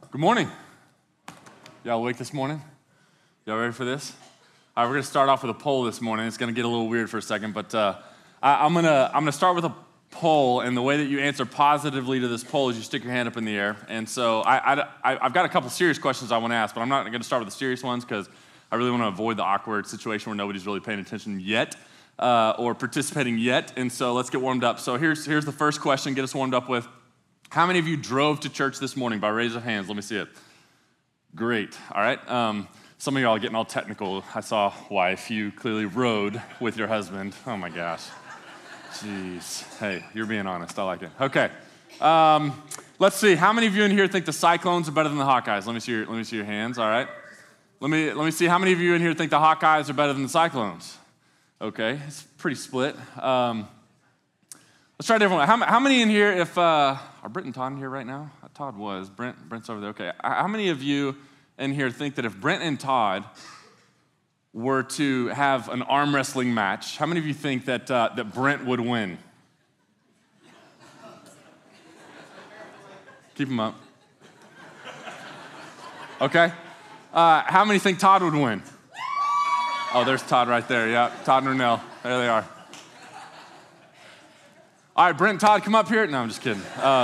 Good morning. Y'all awake this morning? Y'all ready for this? All right, we're gonna start off with a poll this morning. It's gonna get a little weird for a second, but I'm gonna start with a poll, and the way that you answer positively to this poll is you stick your hand up in the air. And so I've got a couple serious questions I want to ask, but I'm not gonna start with the serious ones because I really want to avoid the awkward situation where nobody's really paying attention yet or participating yet. And so let's get warmed up. So here's the first question. Get us warmed up with: how many of you drove to church this morning? By raise of hands, let me see it. Great. All right. Some of y'all are getting all technical. I saw wife. You clearly rode with your husband. Oh my gosh. Jeez. Hey, you're being honest. I like it. Okay. Let's see. How many of you in here think the Cyclones are better than the Hawkeyes? Let me see your hands. All right. Let me see. How many of you in here think the Hawkeyes are better than the Cyclones? Okay. It's pretty split. Let's try a different one. How many in here, if, are Brent and Todd in here right now? Todd was. Brent's over there. Okay. How many of you in here think that if Brent and Todd were to have an arm wrestling match, how many of you think that Brent would win? Keep them up. Okay. How many think Todd would win? Oh, there's Todd right there. Yeah, Todd and Renell. There they are. All right, Brent and Todd, come up here. No, I'm just kidding.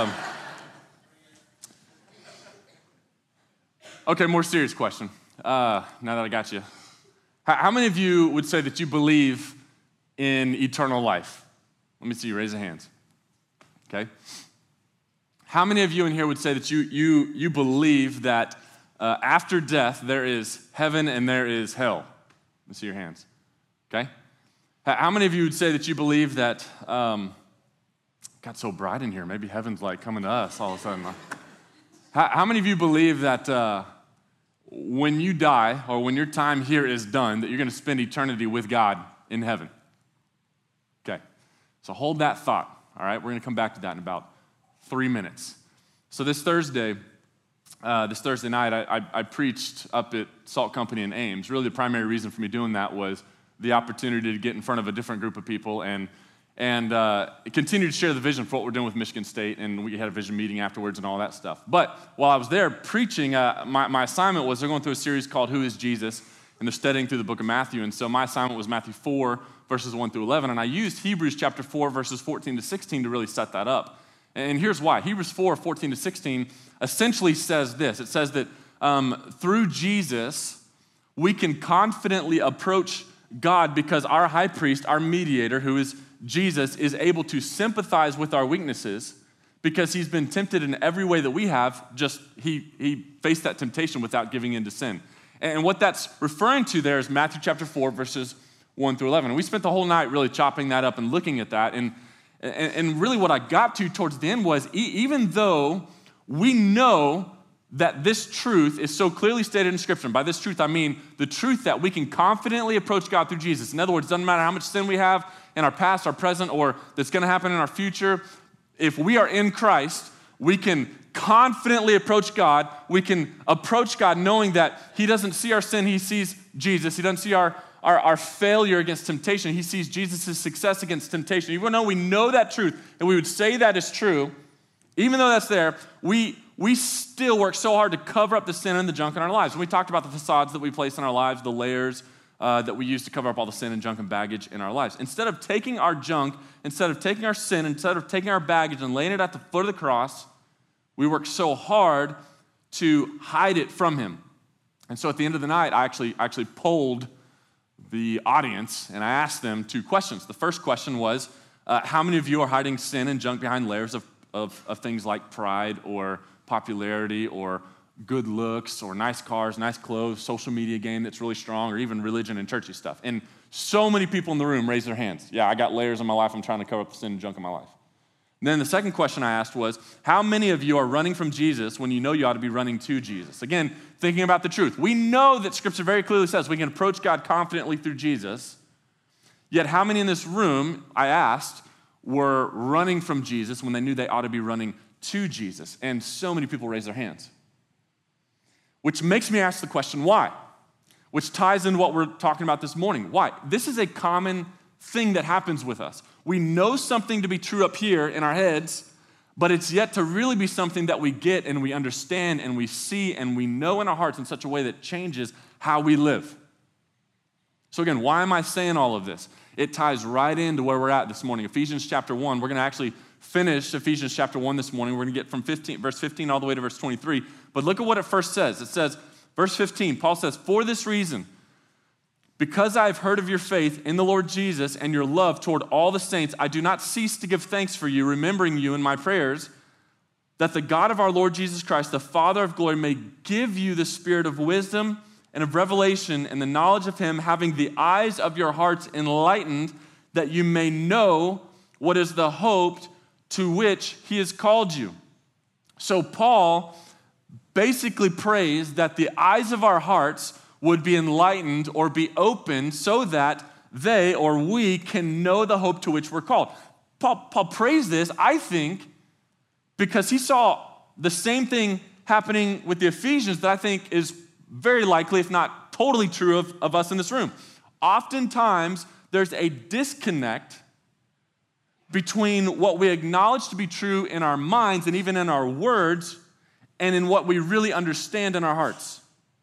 Okay, more serious question. Now that I got you. How many of you would say that you believe in eternal life? Let me see you raise your hands. Okay. How many of you in here would say that you believe that after death there is heaven and there is hell? Let me see your hands. Okay. How many of you would say that you believe that, got so bright in here, maybe heaven's like coming to us all of a sudden. How many of you believe that when you die or when your time here is done, that you're going to spend eternity with God in heaven? Okay, so hold that thought, all right? We're going to come back to that in about 3 minutes. So this Thursday night, I preached up at Salt Company in Ames. Really the primary reason for me doing that was the opportunity to get in front of a different group of people and continue to share the vision for what we're doing with Michigan State, and we had a vision meeting afterwards and all that stuff. But while I was there preaching, my assignment was they're going through a series called Who is Jesus? And they're studying through the book of Matthew, and so my assignment was Matthew 4, verses 1 through 11, and I used Hebrews chapter 4, verses 14 to 16 to really set that up. And here's why. Hebrews 4, 14 to 16 essentially says this. It says that through Jesus, we can confidently approach God because our high priest, our mediator, who is Jesus, is able to sympathize with our weaknesses because he's been tempted in every way that we have, just he faced that temptation without giving in to sin. And what that's referring to there is Matthew chapter 4, verses 1 through 11. And we spent the whole night really chopping that up and looking at that. And really what I got to towards the end was even though we know that this truth is so clearly stated in Scripture, and by this truth I mean the truth that we can confidently approach God through Jesus. In other words, it doesn't matter how much sin we have in our past, our present, or that's going to happen in our future. If we are in Christ, we can confidently approach God. We can approach God knowing that he doesn't see our sin, he sees Jesus. He doesn't see our failure against temptation. He sees Jesus' success against temptation. Even though we know that truth, and we would say that is true, even though that's there, we still work so hard to cover up the sin and the junk in our lives. And we talked about the facades that we place in our lives, the layers that we use to cover up all the sin and junk and baggage in our lives. Instead of taking our junk, instead of taking our sin, instead of taking our baggage and laying it at the foot of the cross, we work so hard to hide it from him. And so at the end of the night, I actually polled the audience, and I asked them 2 questions. The first question was, how many of you are hiding sin and junk behind layers of things like pride or popularity or good looks or nice cars, nice clothes, social media game that's really strong, or even religion and churchy stuff? And so many people in the room raised their hands. Yeah, I got layers in my life. I'm trying to cover up the sin and junk in my life. And then the second question I asked was, how many of you are running from Jesus when you know you ought to be running to Jesus? Again, thinking about the truth. We know that Scripture very clearly says we can approach God confidently through Jesus. Yet how many in this room, I asked, were running from Jesus when they knew they ought to be running to Jesus? And so many people raised their hands. Which makes me ask the question, why? Which ties into what we're talking about this morning. Why? This is a common thing that happens with us. We know something to be true up here in our heads, but it's yet to really be something that we get and we understand and we see and we know in our hearts in such a way that changes how we live. So again, why am I saying all of this? It ties right into where we're at this morning. Ephesians chapter 1, we're going to actually finish Ephesians chapter 1 this morning. We're going to get from verse 15 all the way to verse 23. But look at what it first says. It says, verse 15, Paul says, "For this reason, because I have heard of your faith in the Lord Jesus and your love toward all the saints, I do not cease to give thanks for you, remembering you in my prayers, that the God of our Lord Jesus Christ, the Father of glory, may give you the spirit of wisdom and of revelation and the knowledge of him, having the eyes of your hearts enlightened, that you may know what is the hope to which he has called you." So Paul basically prays that the eyes of our hearts would be enlightened or be opened so that they or we can know the hope to which we're called. Paul prays this, I think, because he saw the same thing happening with the Ephesians that I think is very likely, if not totally true of us in this room. Oftentimes, there's a disconnect between what we acknowledge to be true in our minds and even in our words and in what we really understand in our hearts.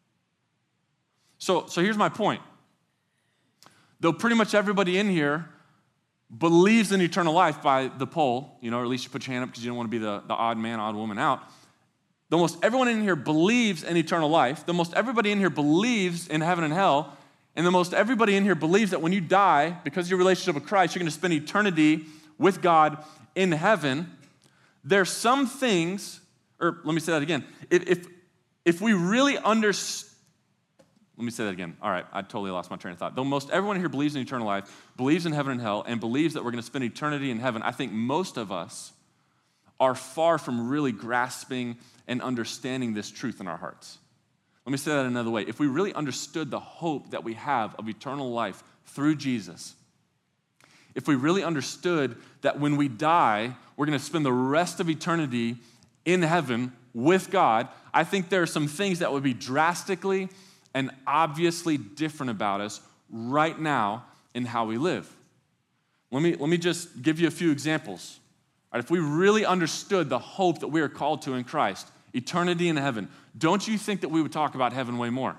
So here's my point. Though pretty much everybody in here believes in eternal life by the poll, or at least you put your hand up because you don't want to be the odd man, odd woman out. The most everyone in here believes in eternal life. The most everybody in here believes in heaven and hell. And the most everybody in here believes that when you die, because of your relationship with Christ, you're going to spend eternity with God in heaven. There's some things, or let me say that again. If we really understand, let me say that again. All right, I totally lost my train of thought. Though most everyone here believes in eternal life, believes in heaven and hell, and believes that we're going to spend eternity in heaven, I think most of us are far from really grasping and understanding this truth in our hearts. Let me say that another way. If we really understood the hope that we have of eternal life through Jesus, if we really understood that when we die, we're going to spend the rest of eternity in heaven with God, I think there are some things that would be drastically and obviously different about us right now in how we live. Let me just give you a few examples. All right, if we really understood the hope that we are called to in Christ, eternity in heaven, don't you think that we would talk about heaven way more?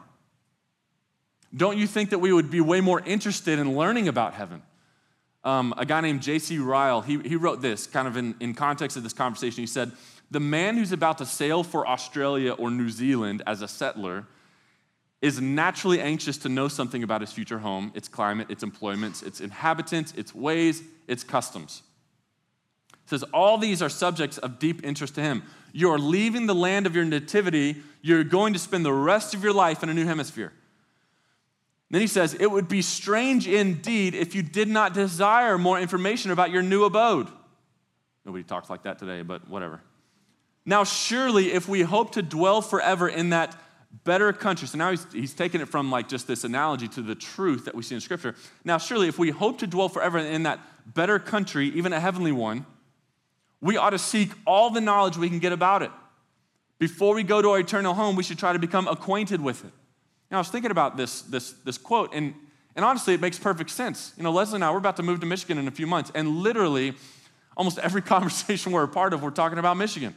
Don't you think that we would be way more interested in learning about heaven? A guy named J.C. Ryle, he wrote this kind of in context of this conversation. He said, "The man who's about to sail for Australia or New Zealand as a settler is naturally anxious to know something about his future home, its climate, its employments, its inhabitants, its ways, its customs." It says, all these are subjects of deep interest to him. You're leaving the land of your nativity. You're going to spend the rest of your life in a new hemisphere. Then he says, it would be strange indeed if you did not desire more information about your new abode. Nobody talks like that today, but whatever. Now, surely if we hope to dwell forever in that better country, so now he's taking it from like just this analogy to the truth that we see in Scripture. Now, surely if we hope to dwell forever in that better country, even a heavenly one, we ought to seek all the knowledge we can get about it. Before we go to our eternal home, we should try to become acquainted with it. Now, I was thinking about this quote, and honestly, it makes perfect sense. Leslie and I, we're about to move to Michigan in a few months, and literally, almost every conversation we're a part of, we're talking about Michigan.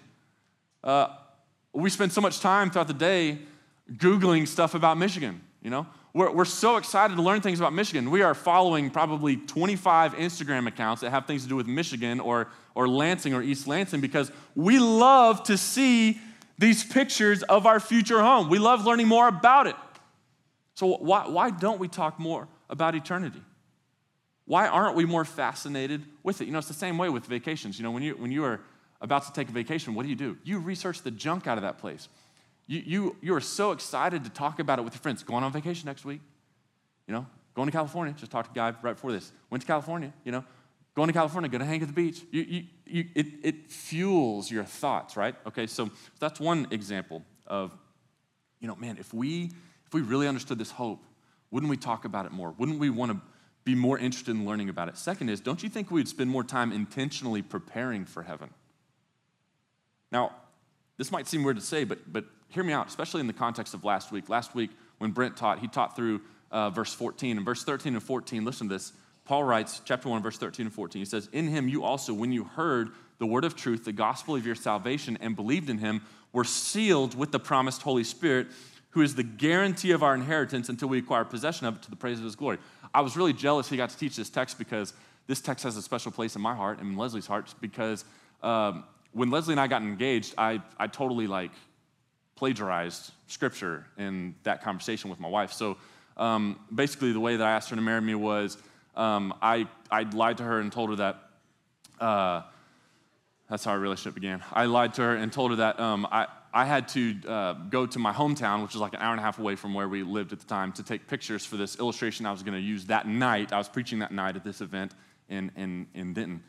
We spend so much time throughout the day Googling stuff about Michigan, We're so excited to learn things about Michigan. We are following probably 25 Instagram accounts that have things to do with Michigan or Lansing or East Lansing because we love to see these pictures of our future home. We love learning more about it. So why don't we talk more about eternity? Why aren't we more fascinated with it? It's the same way with vacations. When you are about to take a vacation, what do? You research the junk out of that place. You are so excited to talk about it with your friends. Going on vacation next week, going to California. Just talked to a guy right before this. Went to California, going to California, going to hang at the beach. It fuels your thoughts, right? Okay, so that's one example of, man, if we really understood this hope, wouldn't we talk about it more? Wouldn't we want to be more interested in learning about it? Second is, don't you think we'd spend more time intentionally preparing for heaven? Now, this might seem weird to say, but hear me out, especially in the context of last week. Last week, when Brent taught, he taught through verse 14. And verse 13 and 14, listen to this. Paul writes, chapter 1, verse 13 and 14. He says, in him you also, when you heard the word of truth, the gospel of your salvation, and believed in him, were sealed with the promised Holy Spirit, who is the guarantee of our inheritance until we acquire possession of it to the praise of his glory. I was really jealous he got to teach this text because this text has a special place in my heart and in Leslie's heart because when Leslie and I got engaged, I totally plagiarized scripture in that conversation with my wife. So basically the way that I asked her to marry me was I lied to her and told her that, that's how our relationship began. I lied to her and told her that I had to go to my hometown, which was like an hour and a half away from where we lived at the time, to take pictures for this illustration I was going to use that night. I was preaching that night at this event in Denton.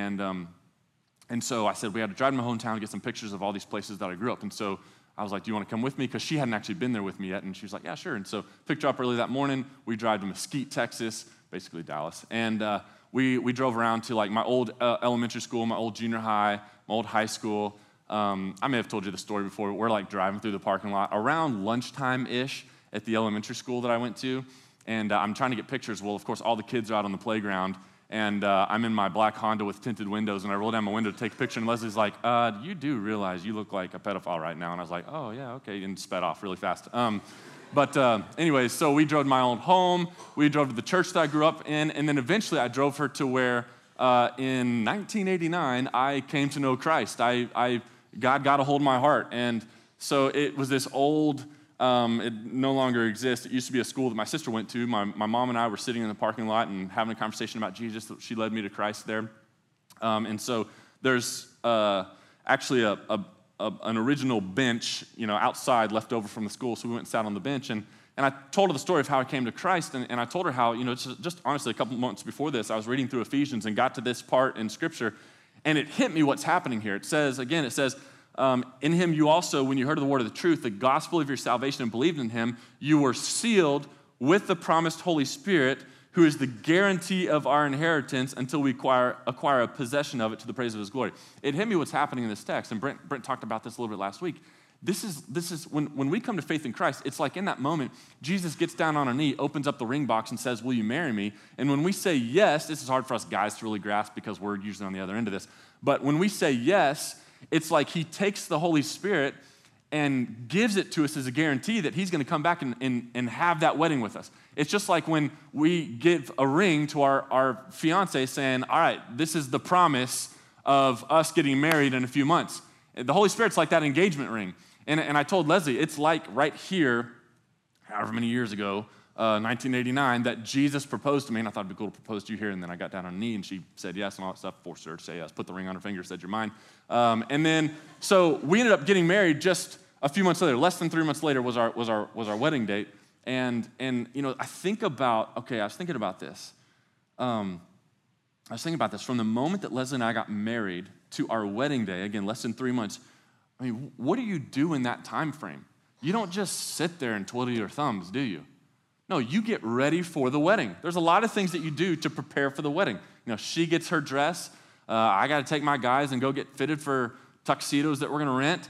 And so I said we had to drive to my hometown to get some pictures of all these places that I grew up. And so I was like, do you want to come with me? Because she hadn't actually been there with me yet. And she was like, yeah, sure. And so picked her up early that morning. We drive to Mesquite, Texas, basically Dallas. And we drove around to my old elementary school, my old junior high, my old high school. I may have told you the story before, but we're driving through the parking lot around lunchtime-ish at the elementary school that I went to. And I'm trying to get pictures. Well, of course, all the kids are out on the playground. And I'm in my black Honda with tinted windows, and I roll down my window to take a picture, and Leslie's like, you do realize you look like a pedophile right now. And I was like, oh, yeah, okay, and sped off really fast. But anyways, so we drove to my old home. We drove to the church that I grew up in, and then eventually I drove her to where in 1989 I came to know Christ. God got a hold of my heart, and so it was this old, it no longer exists. It used to be a school that my sister went to. My mom and I were sitting in the parking lot and having a conversation about Jesus. She led me to Christ there. And so there's actually an original bench, outside left over from the school. So we went and sat on the bench. And I told her the story of how I came to Christ. And I told her how, just honestly, a couple months before this, I was reading through Ephesians and got to this part in Scripture. And it hit me what's happening here. It says, in him you also, when you heard of the word of the truth, the gospel of your salvation, and believed in him, you were sealed with the promised Holy Spirit, who is the guarantee of our inheritance until we acquire a possession of it to the praise of his glory. It hit me what's happening in this text, and Brent talked about this a little bit last week. This is when we come to faith in Christ, it's like in that moment, Jesus gets down on a knee, opens up the ring box, and says, will you marry me? And when we say yes, this is hard for us guys to really grasp because we're usually on the other end of this, but when we say yes, it's like he takes the Holy Spirit and gives it to us as a guarantee that he's going to come back and have that wedding with us. It's just like when we give a ring to our fiance saying, all right, this is the promise of us getting married in a few months. The Holy Spirit's like that engagement ring. And I told Leslie, it's like right here, however many years ago, 1989, that Jesus proposed to me, and I thought it'd be cool to propose to you here, and then I got down on a knee, and she said yes and all that stuff, forced her to say yes, put the ring on her finger, said you're mine. And then, so we ended up getting married just a few months later. Less than 3 months later was our wedding date. And I was thinking about this. I was thinking about this from the moment that Leslie and I got married to our wedding day, again, less than 3 months. I mean, what do you do in that time frame? You don't just sit there and twiddle your thumbs, do you? No, you get ready for the wedding. There's a lot of things that you do to prepare for the wedding. She gets her dress. I got to take my guys and go get fitted for tuxedos that we're going to rent.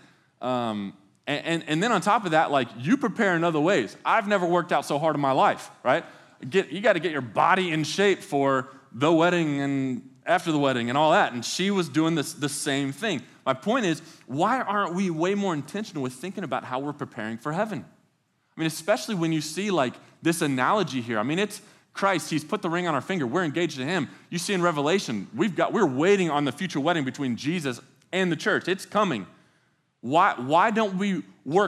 And then on top of that, you prepare in other ways. I've never worked out so hard in my life, right? You got to get your body in shape for the wedding and after the wedding and all that. And she was doing the same thing. My point is, why aren't we way more intentional with thinking about how we're preparing for heaven? I mean, especially when you see this analogy here. I mean, it's Christ. He's put the ring on our finger. We're engaged to him. You see in Revelation, we're waiting on the future wedding between Jesus and the church. It's coming. Why aren't we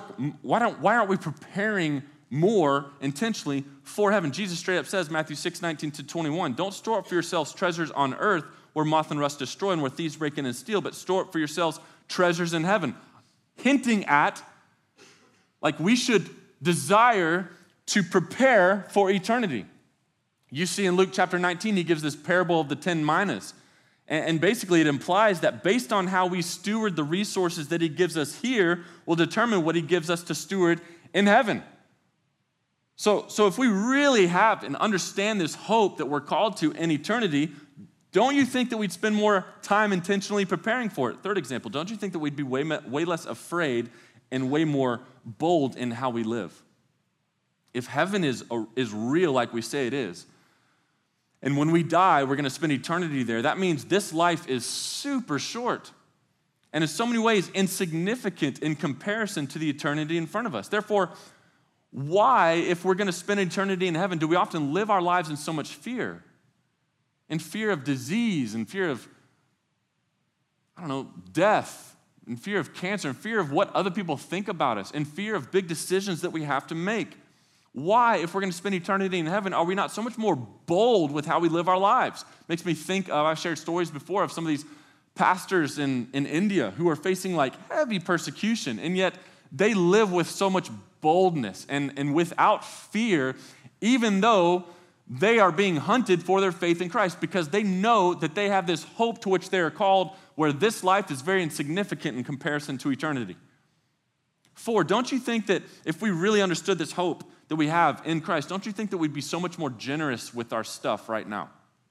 preparing more intentionally for heaven? Jesus straight up says, Matthew 6:19-21, don't store up for yourselves treasures on earth where moth and rust destroy and where thieves break in and steal, but store up for yourselves treasures in heaven. Hinting at, we should desire to prepare for eternity. You see in Luke chapter 19, he gives this parable of the 10 minas. And basically it implies that based on how we steward the resources that he gives us here will determine what he gives us to steward in heaven. So if we really have and understand this hope that we're called to in eternity, don't you think that we'd spend more time intentionally preparing for it? Third example, don't you think that we'd be way less afraid and way more bold in how we live? If heaven is real like we say it is, And when we die, we're going to spend eternity there. That means this life is super short and in so many ways insignificant in comparison to the eternity in front of us. Therefore, why, if we're going to spend eternity in heaven, do we often live our lives in so much fear? In fear of disease, in fear of, death, in fear of cancer, in fear of what other people think about us, in fear of big decisions that we have to make. Why, if we're going to spend eternity in heaven, are we not so much more bold with how we live our lives? Makes me think of, I've shared stories before of some of these pastors in India who are facing like heavy persecution, and yet they live with so much boldness and without fear, even though they are being hunted for their faith in Christ, because they know that they have this hope to which they are called, where this life is very insignificant in comparison to eternity. 4, don't you think that if we really understood this hope that we have in Christ, don't you think that we'd be so much more generous with our stuff right now?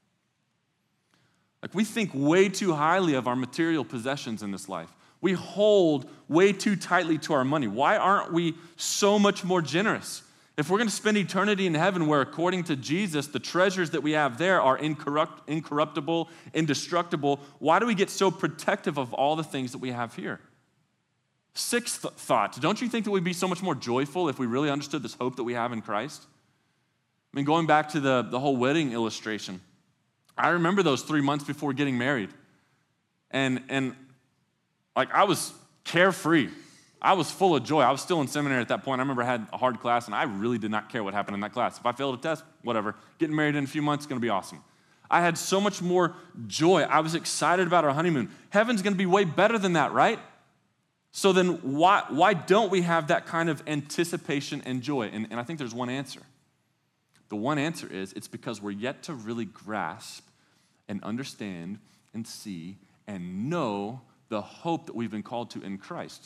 Like, we think way too highly of our material possessions in this life. We hold way too tightly to our money. Why aren't we so much more generous? If we're going to spend eternity in heaven, where according to Jesus, the treasures that we have there are incorruptible, indestructible, why do we get so protective of all the things that we have here? 6th thought, don't you think that we'd be so much more joyful if we really understood this hope that we have in Christ? I mean, going back to the whole wedding illustration, I remember those 3 months before getting married. And like, I was carefree. I was full of joy. I was still in seminary at that point. I remember I had a hard class, and I really did not care what happened in that class. If I failed a test, whatever. Getting married in a few months is going to be awesome. I had so much more joy. I was excited about our honeymoon. Heaven's going to be way better than that, right? So then why don't we have that kind of anticipation and joy? And I think there's one answer. The one answer is it's because we're yet to really grasp and understand and see and know the hope that we've been called to in Christ.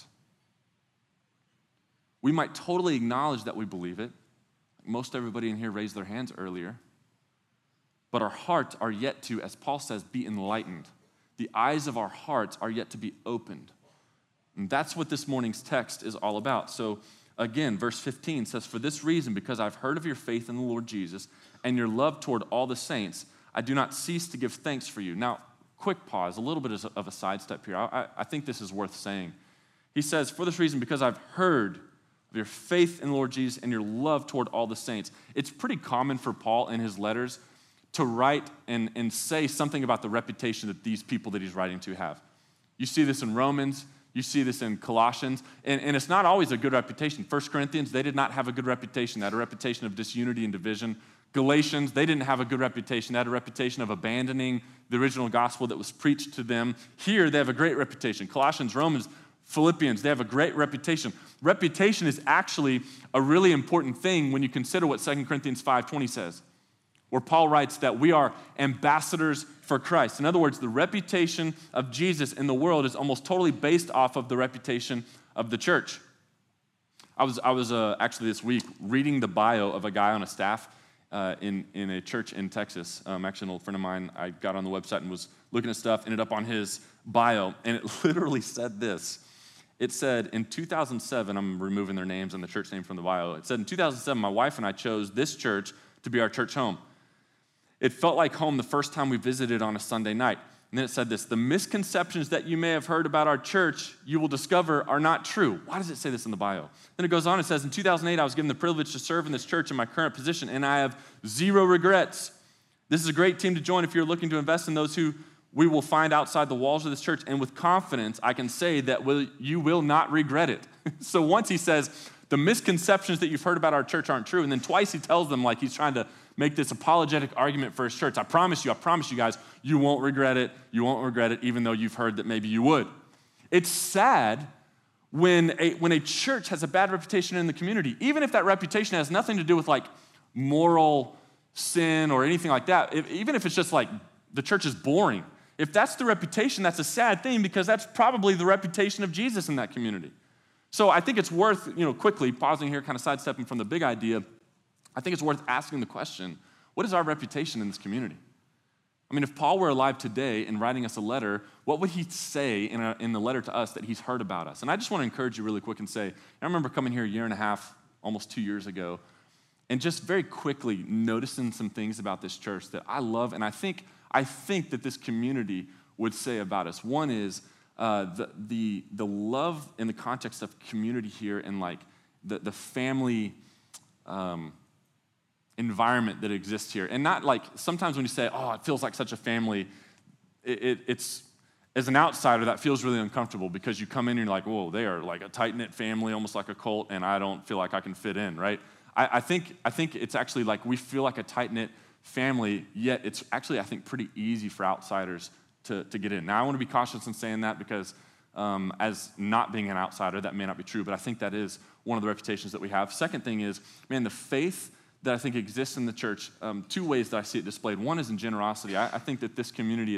We might totally acknowledge that we believe it. Most everybody in here raised their hands earlier. But our hearts are yet to, as Paul says, be enlightened. The eyes of our hearts are yet to be opened. And that's what this morning's text is all about. So again, verse 15 says, "For this reason, because I've heard of your faith in the Lord Jesus and your love toward all the saints, I do not cease to give thanks for you." Now, quick pause, a little bit of a sidestep here. I think this is worth saying. He says, "For this reason, because I've heard of your faith in the Lord Jesus and your love toward all the saints." It's pretty common for Paul in his letters to write and say something about the reputation that these people that he's writing to have. You see this in Romans. You see this in Colossians, and it's not always a good reputation. 1 Corinthians, they did not have a good reputation. They had a reputation of disunity and division. Galatians, they didn't have a good reputation. They had a reputation of abandoning the original gospel that was preached to them. Here, they have a great reputation. Colossians, Romans, Philippians, they have a great reputation. Reputation is actually a really important thing when you consider what 2 Corinthians 5:20 says, where Paul writes that we are ambassadors for Christ. In other words, the reputation of Jesus in the world is almost totally based off of the reputation of the church. I was actually this week reading the bio of a guy on a staff in a church in Texas. Actually, an old friend of mine, I got on the website and was looking at stuff, ended up on his bio, and it literally said this. It said, in 2007, I'm removing their names and the church name from the bio. It said, in 2007, my wife and I chose this church to be our church home. It felt like home the first time we visited on a Sunday night. And then it said this: "The misconceptions that you may have heard about our church, you will discover are not true." Why does it say this in the bio? Then it goes on, it says, "In 2008, I was given the privilege to serve in this church in my current position, and I have zero regrets. This is a great team to join if you're looking to invest in those who we will find outside the walls of this church, and with confidence, I can say that you will not regret it." So once he says, the misconceptions that you've heard about our church aren't true, and then twice he tells them, like he's trying to make this apologetic argument for his church. I promise you guys, you won't regret it, even though you've heard that maybe you would. It's sad when a church has a bad reputation in the community, even if that reputation has nothing to do with like moral sin or anything like that, even if it's just like the church is boring. If that's the reputation, that's a sad thing, because that's probably the reputation of Jesus in that community. So I think it's worth, quickly pausing here, kind of sidestepping from the big idea, I think it's worth asking the question, what is our reputation in this community? I mean, if Paul were alive today and writing us a letter, what would he say in the letter to us that he's heard about us? And I just want to encourage you really quick and say, I remember coming here a year and a half, almost 2 years ago, and just very quickly noticing some things about this church that I love, and I think that this community would say about us. One is the love in the context of community here, and like the family environment that exists here. And not like, sometimes when you say, oh, it feels like such a family, it's, as an outsider, that feels really uncomfortable because you come in and you're like, whoa, they are like a tight-knit family, almost like a cult, and I don't feel like I can fit in, right? I think it's actually like we feel like a tight-knit family, yet it's actually, I think, pretty easy for outsiders to get in. Now, I want to be cautious in saying that because as not being an outsider, that may not be true, but I think that is one of the reputations that we have. Second thing is, man, the faith that I think exists in the church, two ways that I see it displayed. One is in generosity. I think that this community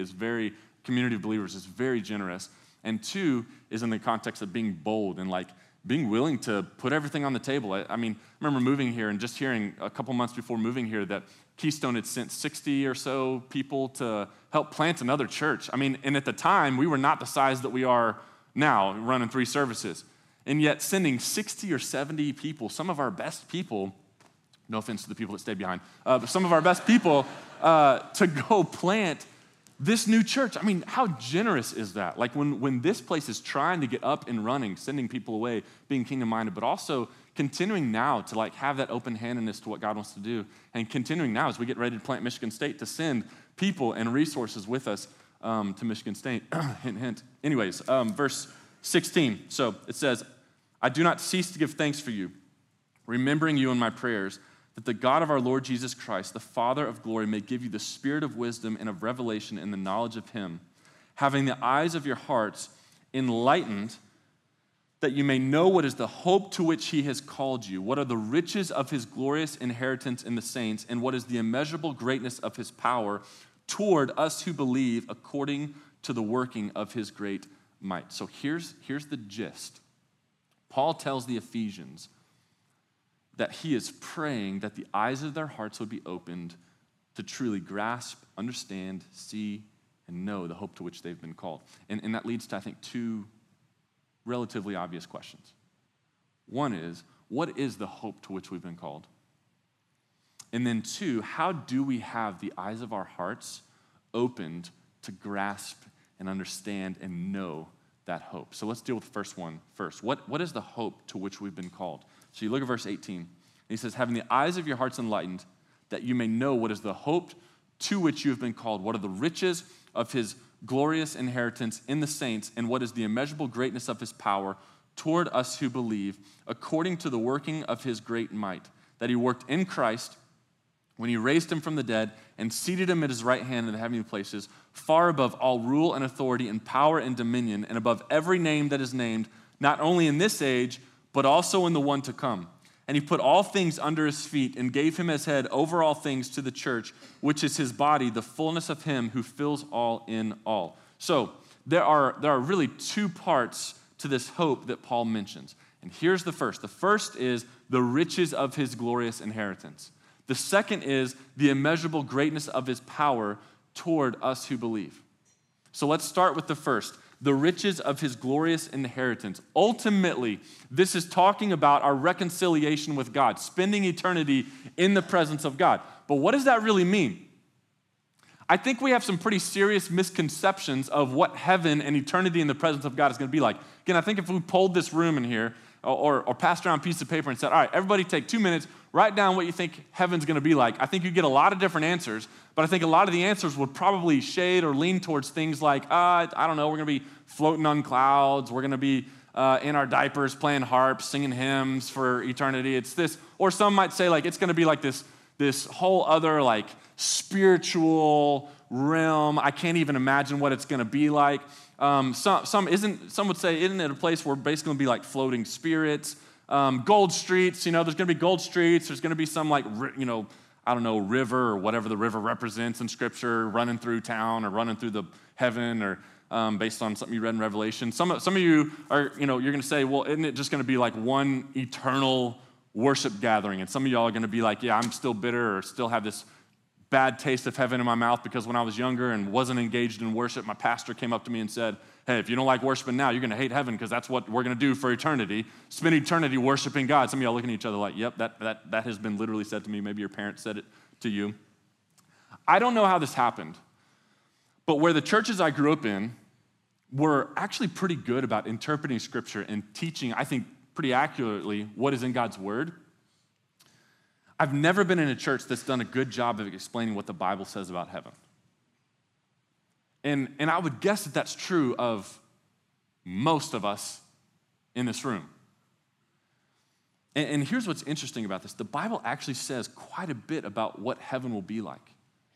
of believers is very generous. And two is in the context of being bold and like being willing to put everything on the table. I mean, I remember moving here and just hearing a couple months before moving here that Keystone had sent 60 or so people to help plant another church. I mean, and at the time, we were not the size that we are now, running 3 services. And yet sending 60 or 70 people, some of our best people, no offense to the people that stayed behind, but some of our best people to go plant this new church. I mean, how generous is that? Like when this place is trying to get up and running, sending people away, being kingdom-minded, but also continuing now to like have that open-handedness to what God wants to do, and continuing now as we get ready to plant Michigan State to send people and resources with us to Michigan State. Hint, hint. Anyways, verse 16. So it says, I do not cease to give thanks for you, remembering you in my prayers, that the God of our Lord Jesus Christ, the Father of glory, may give you the spirit of wisdom and of revelation in the knowledge of him, having the eyes of your hearts enlightened, that you may know what is the hope to which he has called you, what are the riches of his glorious inheritance in the saints, and what is the immeasurable greatness of his power toward us who believe, according to the working of his great might. So here's the gist. Paul tells the Ephesians that he is praying that the eyes of their hearts would be opened to truly grasp, understand, see, and know the hope to which they've been called. And that leads to, I think, 2 relatively obvious questions. One is, what is the hope to which we've been called? And then 2, how do we have the eyes of our hearts opened to grasp and understand and know that hope? So let's deal with the first one first. What is the hope to which we've been called? So you look at verse 18, and he says, having the eyes of your hearts enlightened, that you may know what is the hope to which you have been called, what are the riches of his glorious inheritance in the saints, and what is the immeasurable greatness of his power toward us who believe, according to the working of his great might, that he worked in Christ when he raised him from the dead and seated him at his right hand in the heavenly places, far above all rule and authority and power and dominion, and above every name that is named, not only in this age, but also in the one to come. And he put all things under his feet and gave him as head over all things to the church, which is his body, the fullness of him who fills all in all. So there are really 2 parts to this hope that Paul mentions. And here's the first. The first is the riches of his glorious inheritance. The second is the immeasurable greatness of his power toward us who believe. So let's start with the first. The riches of his glorious inheritance. Ultimately, this is talking about our reconciliation with God, spending eternity in the presence of God. But what does that really mean? I think we have some pretty serious misconceptions of what heaven and eternity in the presence of God is going to be like. Again, I think if we pulled this room in here or passed around a piece of paper and said, all right, everybody take 2 minutes, write down what you think heaven's going to be like, I think you get a lot of different answers, but I think a lot of the answers would probably shade or lean towards things like, I don't know, we're going to be floating on clouds, we're going to be in our diapers playing harps, singing hymns for eternity. It's this, or some might say like it's going to be like this whole other like spiritual realm. I can't even imagine what it's going to be like. Some would say, isn't it a place where basically going to be like floating spirits? Gold streets, there's going to be gold streets. There's going to be some like, I don't know, river or whatever the river represents in Scripture running through town or running through the heaven or based on something you read in Revelation. Some of you are, you're going to say, well, isn't it just going to be like one eternal worship gathering? And some of y'all are going to be like, yeah, I'm still bitter or still have this bad taste of heaven in my mouth because when I was younger and wasn't engaged in worship, my pastor came up to me and said, Hey, if you don't like worshiping now, you're going to hate heaven because that's what we're going to do for eternity. Spend eternity worshiping God. Some of y'all looking at each other like, yep, that has been literally said to me. Maybe your parents said it to you. I don't know how this happened, but where the churches I grew up in were actually pretty good about interpreting Scripture and teaching, I think, pretty accurately what is in God's Word. I've never been in a church that's done a good job of explaining what the Bible says about heaven. And I would guess that that's true of most of us in this room. And here's what's interesting about this. The Bible actually says quite a bit about what heaven will be like.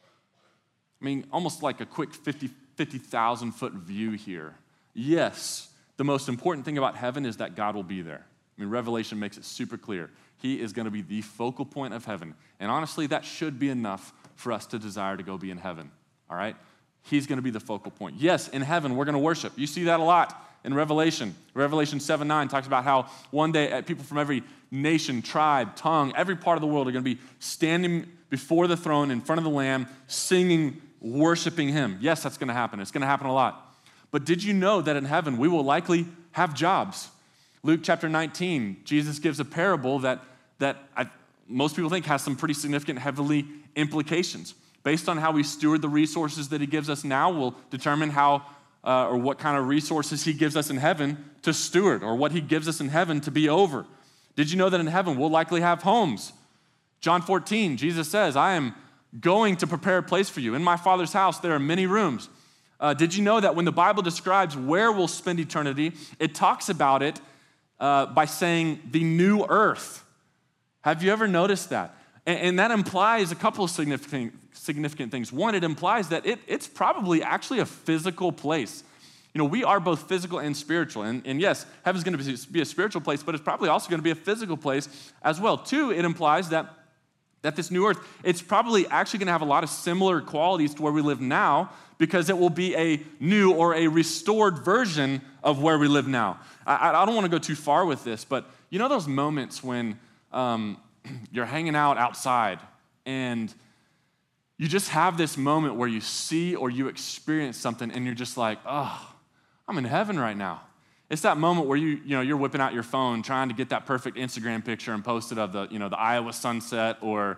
I mean, almost like a quick 50,000-foot view here. Yes, the most important thing about heaven is that God will be there. I mean, Revelation makes it super clear. He is going to be the focal point of heaven. And honestly, that should be enough for us to desire to go be in heaven, all right? He's going to be the focal point. Yes, in heaven, we're going to worship. You see that a lot in Revelation. Revelation 7:9 talks about how one day people from every nation, tribe, tongue, every part of the world are going to be standing before the throne in front of the Lamb, singing, worshiping Him. Yes, that's going to happen. It's going to happen a lot. But did you know that in heaven, we will likely have jobs? Luke chapter 19, Jesus gives a parable that most people think has some pretty significant heavenly implications. Based on how we steward the resources that He gives us now will determine how or what kind of resources He gives us in heaven to steward, or what He gives us in heaven to be over. Did you know that in heaven we'll likely have homes? John 14, Jesus says, I am going to prepare a place for you. In my Father's house there are many rooms. Did you know that when the Bible describes where we'll spend eternity, it talks about it by saying the new earth? Have you ever noticed that? And that implies a couple of significant things. One, it implies that it's probably actually a physical place. You know, we are both physical and spiritual. And yes, heaven's going to be a spiritual place, but it's probably also going to be a physical place as well. Two, it implies that this new earth, it's probably actually going to have a lot of similar qualities to where we live now, because it will be a new or a restored version of where we live now. I don't want to go too far with this, but you know those moments when you're hanging out outside and you just have this moment where you see or you experience something and you're just like, oh, I'm in heaven right now. It's that moment where you're whipping out your phone trying to get that perfect Instagram picture and post it of the Iowa sunset, or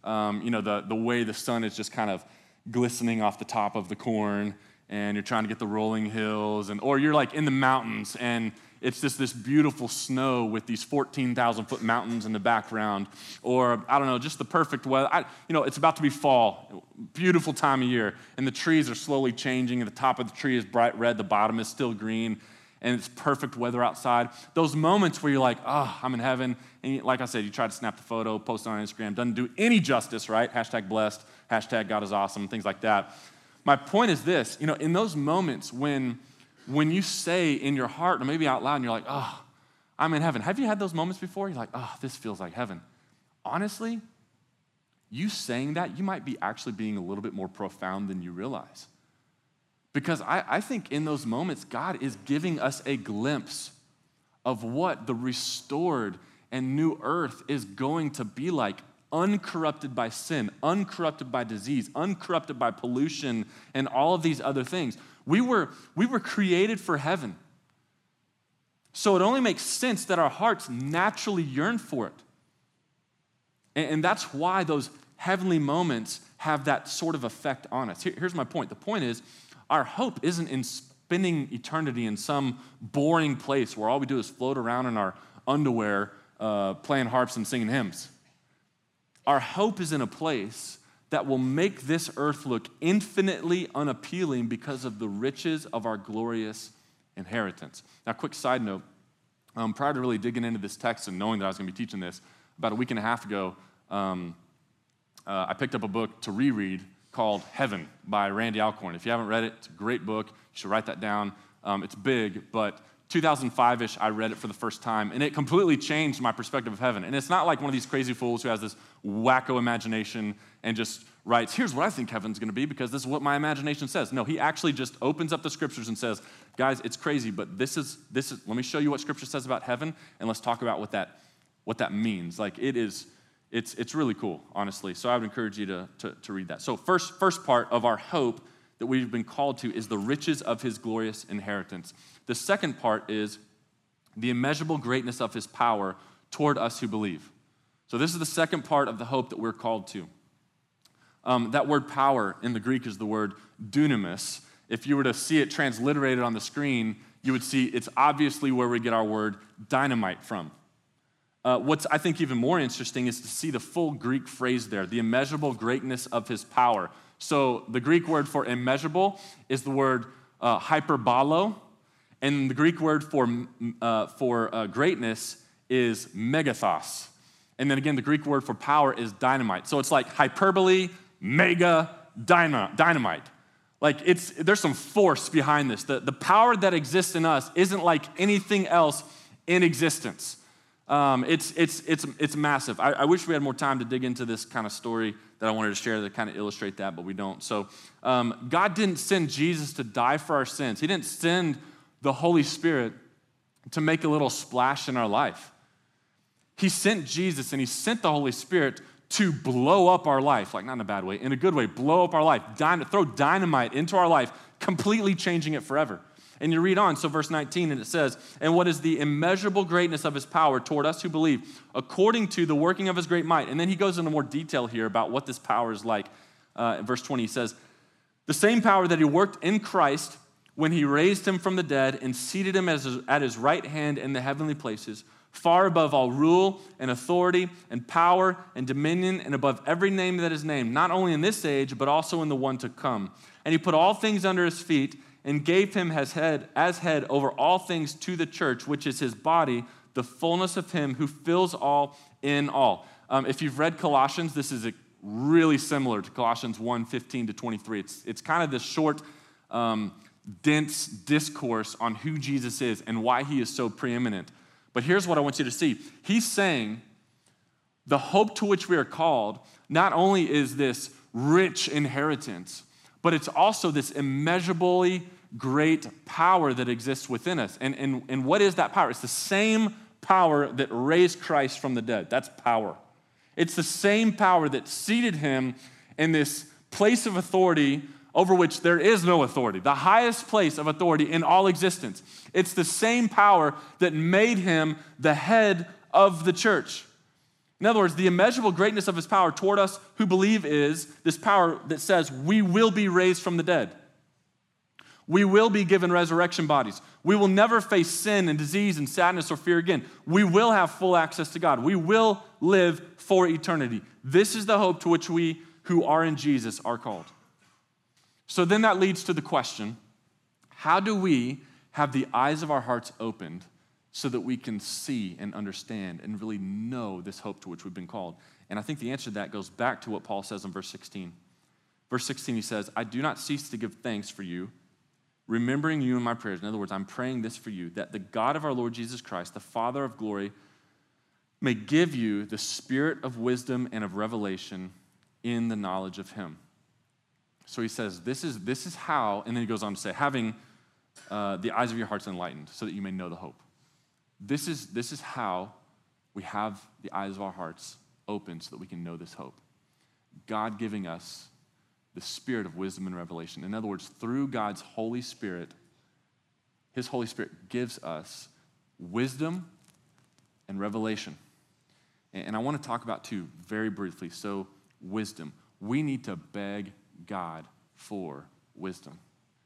the way the sun is just kind of glistening off the top of the corn, and you're trying to get the rolling hills, or you're like in the mountains and it's just this beautiful snow with these 14,000-foot mountains in the background, or I don't know, just the perfect weather. It's about to be fall, beautiful time of year, and the trees are slowly changing, and the top of the tree is bright red, the bottom is still green, and it's perfect weather outside. Those moments where you're like, oh, I'm in heaven, and like I said, you try to snap the photo, post it on Instagram, doesn't do any justice, right? Hashtag blessed, hashtag God is awesome, things like that. My point is this, in those moments when you say in your heart, or maybe out loud, and you're like, oh, I'm in heaven. Have you had those moments before? You're like, oh, this feels like heaven. Honestly, you saying that, you might be actually being a little bit more profound than you realize. Because I think in those moments, God is giving us a glimpse of what the restored and new earth is going to be like, uncorrupted by sin, uncorrupted by disease, uncorrupted by pollution, and all of these other things. We were created for heaven. So it only makes sense that our hearts naturally yearn for it. And that's why those heavenly moments have that sort of effect on us. Here's my point. The point is, our hope isn't in spending eternity in some boring place where all we do is float around in our underwear, playing harps and singing hymns. Our hope is in a place that will make this earth look infinitely unappealing because of the riches of our glorious inheritance. Now, quick side note, prior to really digging into this text and knowing that I was going to be teaching this, about a week and a half ago, I picked up a book to reread called Heaven by Randy Alcorn. If you haven't read it, it's a great book. You should write that down. It's big, but 2005-ish, I read it for the first time, and it completely changed my perspective of heaven. And it's not like one of these crazy fools who has this wacko imagination and just writes, here's what I think heaven's going to be because this is what my imagination says. No, he actually just opens up the scriptures and says, guys, it's crazy, but this is. Let me show you what scripture says about heaven, and let's talk about what that means. Like it's really cool, honestly. So I would encourage you to read that. So first part of our hope that we've been called to is the riches of his glorious inheritance. The second part is the immeasurable greatness of his power toward us who believe. So this is the second part of the hope that we're called to. That word power in the Greek is the word dunamis. If you were to see it transliterated on the screen, you would see it's obviously where we get our word dynamite from. What's, I think, even more interesting is to see the full Greek phrase there, the immeasurable greatness of his power. So the Greek word for immeasurable is the word hyperbolo, and the Greek word for greatness is megathos. And then again, the Greek word for power is dynamite. So it's like hyperbole, mega, dynamite. Like there's some force behind this. The power that exists in us isn't like anything else in existence. It's massive. I wish we had more time to dig into this kind of story that I wanted to share that kind of illustrate that, but we don't. So God didn't send Jesus to die for our sins. He didn't send the Holy Spirit to make a little splash in our life. He sent Jesus and he sent the Holy Spirit to blow up our life, like not in a bad way, in a good way, blow up our life, throw dynamite into our life, completely changing it forever. And you read on, so verse 19, and it says, and what is the immeasurable greatness of his power toward us who believe, according to the working of his great might. And then he goes into more detail here about what this power is like. In verse 20, he says, the same power that he worked in Christ when he raised him from the dead and seated him at his right hand in the heavenly places, far above all rule and authority and power and dominion and above every name that is named, not only in this age, but also in the one to come. And he put all things under his feet and gave him as head over all things to the church, which is his body, the fullness of him who fills all in all. If you've read Colossians, this is really similar to Colossians 1:15-23. It's kind of this short, dense discourse on who Jesus is and why he is so preeminent. But here's what I want you to see. He's saying the hope to which we are called not only is this rich inheritance, but it's also this immeasurably great power that exists within us. And what is that power? It's the same power that raised Christ from the dead. That's power. It's the same power that seated him in this place of authority over which there is no authority, the highest place of authority in all existence. It's the same power that made him the head of the church. In other words, the immeasurable greatness of his power toward us who believe is this power that says we will be raised from the dead. We will be given resurrection bodies. We will never face sin and disease and sadness or fear again. We will have full access to God. We will live for eternity. This is the hope to which we who are in Jesus are called. So then that leads to the question, how do we have the eyes of our hearts opened so that we can see and understand and really know this hope to which we've been called? And I think the answer to that goes back to what Paul says in verse 16. Verse 16, he says, I do not cease to give thanks for you, remembering you in my prayers. In other words, I'm praying this for you, that the God of our Lord Jesus Christ, the Father of glory, may give you the spirit of wisdom and of revelation in the knowledge of him. So he says, this is how, and then he goes on to say, having the eyes of your hearts enlightened so that you may know the hope. This is how we have the eyes of our hearts open so that we can know this hope. God giving us the spirit of wisdom and revelation. In other words, through God's Holy Spirit, his Holy Spirit gives us wisdom and revelation. And I want to talk about two very briefly. So wisdom. We need to beg God for wisdom.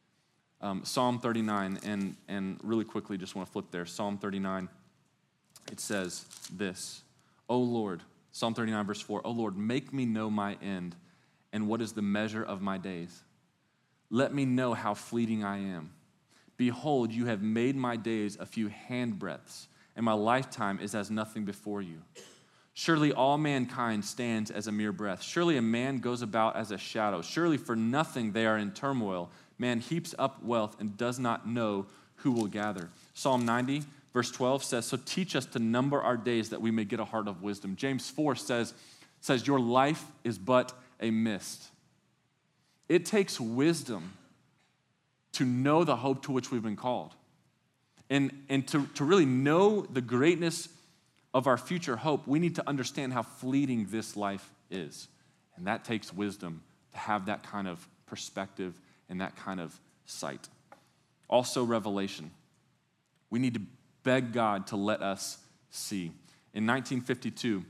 Psalm 39, and really quickly, just want to flip there. Psalm 39, it says this, O Lord, Psalm 39, verse 4, O Lord, make me know my end, and what is the measure of my days. Let me know how fleeting I am. Behold, you have made my days a few handbreadths, and my lifetime is as nothing before you. Surely all mankind stands as a mere breath. Surely a man goes about as a shadow. Surely for nothing they are in turmoil. Man heaps up wealth and does not know who will gather. Psalm 90, verse 12 says, so teach us to number our days that we may get a heart of wisdom. James 4 says your life is but a mist. It takes wisdom to know the hope to which we've been called. And to really know the greatness of our future hope, we need to understand how fleeting this life is. And that takes wisdom to have that kind of perspective in that kind of sight. Also, revelation. We need to beg God to let us see. In 1952,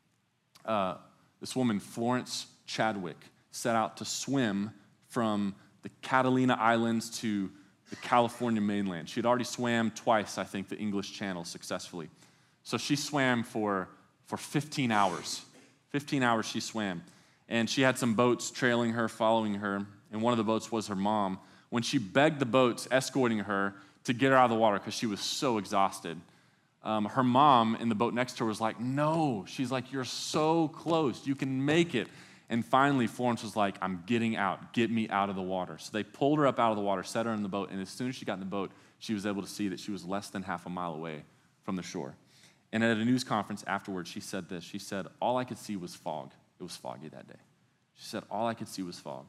this woman, Florence Chadwick, set out to swim from the Catalina Islands to the California mainland. She had already swam twice, I think, the English Channel successfully. So she swam for 15 hours. 15 hours she swam. And she had some boats trailing her, following her, and one of the boats was her mom. When she begged the boats escorting her to get her out of the water because she was so exhausted, her mom in the boat next to her was like, no. She's like, you're so close. You can make it. And finally, Florence was like, I'm getting out. Get me out of the water. So they pulled her up out of the water, set her in the boat, and as soon as she got in the boat, she was able to see that she was less than half a mile away from the shore. And at a news conference afterwards, she said this. She said, all I could see was fog. It was foggy that day. She said, all I could see was fog.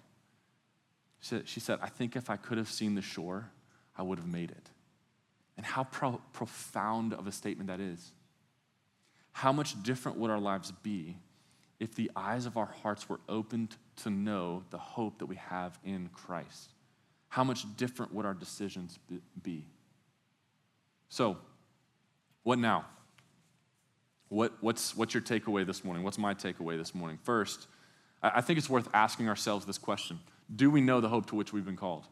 She said, I think if I could have seen the shore, I would have made it. And how profound of a statement that is. How much different would our lives be if the eyes of our hearts were opened to know the hope that we have in Christ? How much different would our decisions be? So, what now? What's your takeaway this morning? What's my takeaway this morning? First, I think it's worth asking ourselves this question. Do we know the hope to which we've been called?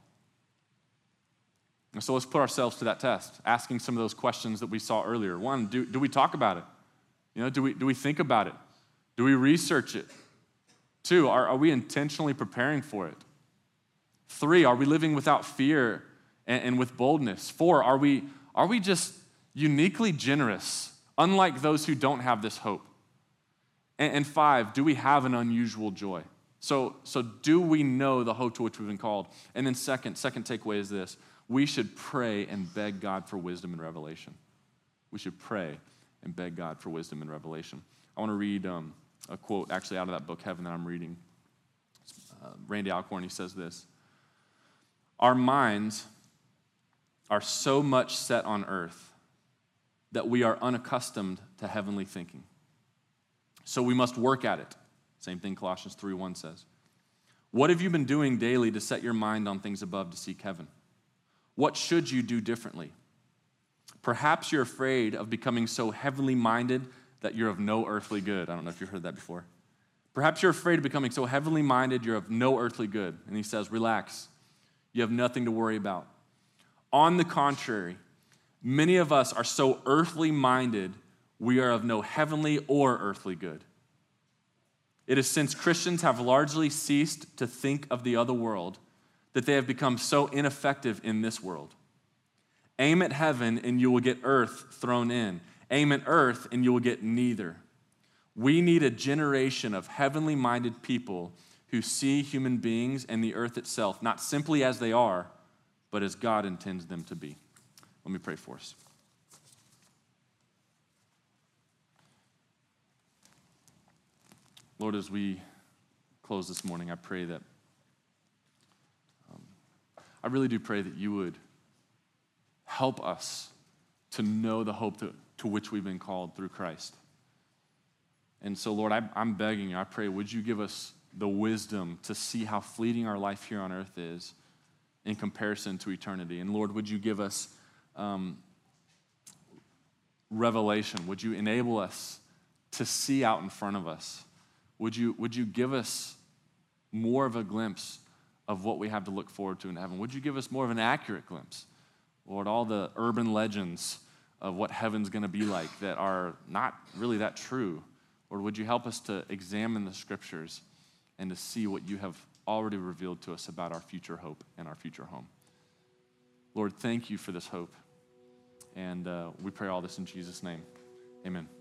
And so let's put ourselves to that test, asking some of those questions that we saw earlier. One, do we talk about it? Do we think about it? Do we research it? Two, are we intentionally preparing for it? Three, are we living without fear and with boldness? Four, are we just uniquely generous, unlike those who don't have this hope? And five, do we have an unusual joy? So do we know the hope to which we've been called? And then second takeaway is this. We should pray and beg God for wisdom and revelation. We should pray and beg God for wisdom and revelation. I want to read a quote actually out of that book, Heaven, that I'm reading. Randy Alcorn, he says this. Our minds are so much set on earth that we are unaccustomed to heavenly thinking. So we must work at it. Same thing Colossians 3:1 says. What have you been doing daily to set your mind on things above to seek heaven? What should you do differently? Perhaps you're afraid of becoming so heavenly minded that you're of no earthly good. I don't know if you've heard that before. Perhaps you're afraid of becoming so heavenly minded you're of no earthly good. And he says, relax. You have nothing to worry about. On the contrary, many of us are so earthly minded we are of no heavenly or earthly good. It is since Christians have largely ceased to think of the other world that they have become so ineffective in this world. Aim at heaven and you will get earth thrown in. Aim at earth and you will get neither. We need a generation of heavenly minded people who see human beings and the earth itself not simply as they are, but as God intends them to be. Let me pray for us. Lord, as we close this morning, I pray that I really do pray that you would help us to know the hope to which we've been called through Christ. And so, Lord, I'm begging you, I pray, would you give us the wisdom to see how fleeting our life here on earth is in comparison to eternity. And Lord, would you give us revelation? Would you enable us to see out in front of us? Would you give us more of a glimpse of what we have to look forward to in heaven? Would you give us more of an accurate glimpse? Lord, all the urban legends of what heaven's going to be like that are not really that true. Lord, would you help us to examine the scriptures and to see what you have already revealed to us about our future hope and our future home? Lord, thank you for this hope. And we pray all this in Jesus' name. Amen.